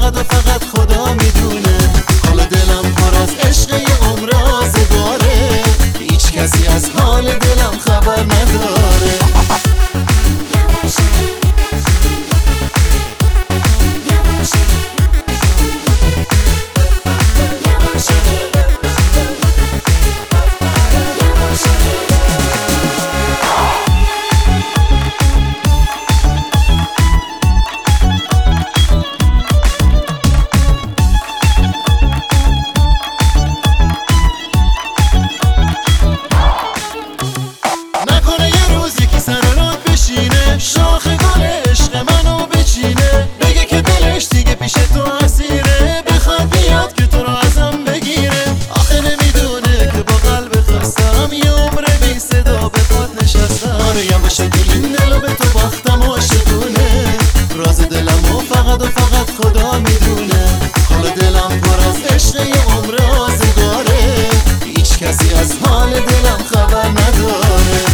فقط و فقط خدا میدونه. حال دلم پر از عشق یه عمر آزگاره، هیچ کسی از حال دلم خبر نداره. شاخ گل عشق منو بچینه، بگه که دلش دیگه پیش تو اسیره، بخواد بیاد که تو رو ازم بگیره. آخه نمیدونه که با قلب خستم یه عمر بی صدا به پات نشستم. آریم بشه که این دلو به تو باختم عاشقونه، راز دلم و فقط خدا میدونه. حال دلم پر از عشق یه عمر آزگاره، هیچ کسی از حال دلم خبر نداره.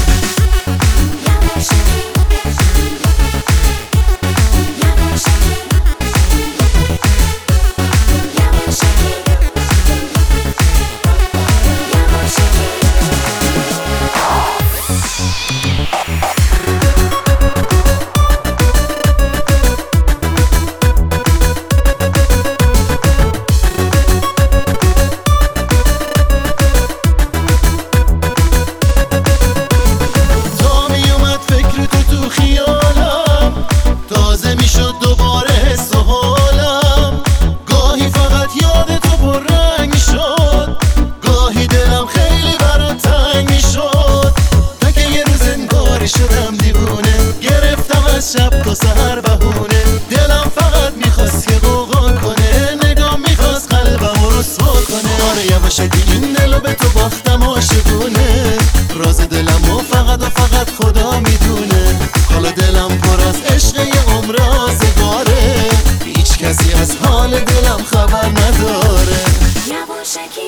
تازه میشد دوباره حس و حالم، گاهی فقط یاد تو پررنگ میشد، گاهی دلم خیلی برات تنگ میشد. تا که یه روز انگاری شدم دیوونه، گرفتم از شب تا سحر بهونه. دلم فقط میخواست یه غوغا کنه، نگام میخواست قلبم رو رسوا کنه. آره یواشکی این دلو به تو باختم عاشقونه، راز دلم و فقط خدا میدونه. حالا دلم پر از عشق یه عمر آزگاره، هیچ کسی از حال دلم خبر نداره. یواشکی